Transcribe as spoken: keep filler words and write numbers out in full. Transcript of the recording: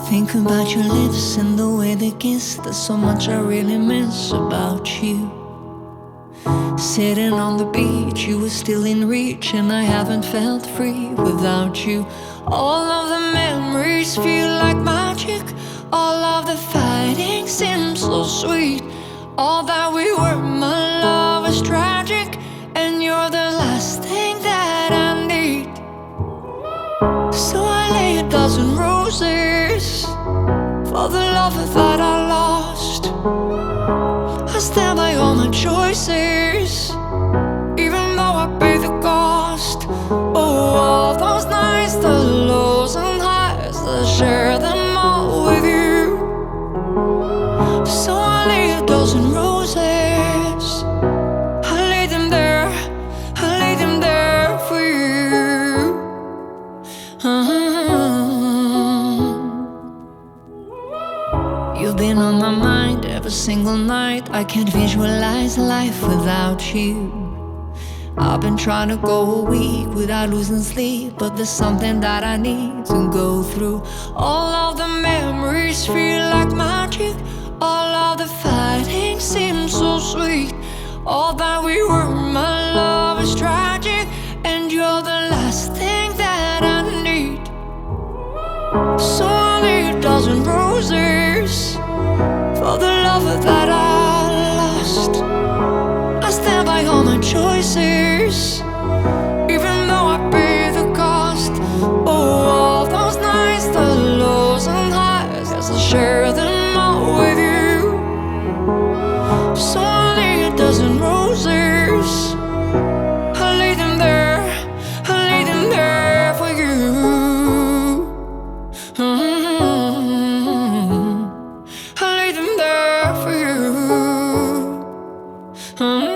Think about your lips and the way they kiss. There's so much I really miss about you. Sitting on the beach, you were still in reach, and I haven't felt free without you. All of the memories feel like magic. All of the fighting seems so sweet. All that we were, my love, is tragic, and you're the last thing that I need. So I lay a dozen roses for the love that I lost. I stand by all my choices, even though I pay the cost. Oh, all those nights, the lows and highs, I share them all with you. So I lay a dozen roses, I lay them there, I lay them there for you. uh-huh. You've been on my mind every single night. I can't visualize life without you. I've been trying to go a week without losing sleep, but there's something that I need to go through. All of the memories feel like magic. All of the fighting seems so sweet. All that we were, my love, is tragic, and you're the last thing that I need. So I lay a dozen roses for the love that I lost. I stand by all my choices, even though I pay the cost. Oh, all those nights, the lows and highs, yes, I share them all with you. So I lay a dozen roses, I lay them there, I lay them there for you. mm-hmm. I lay them there for you. mm-hmm.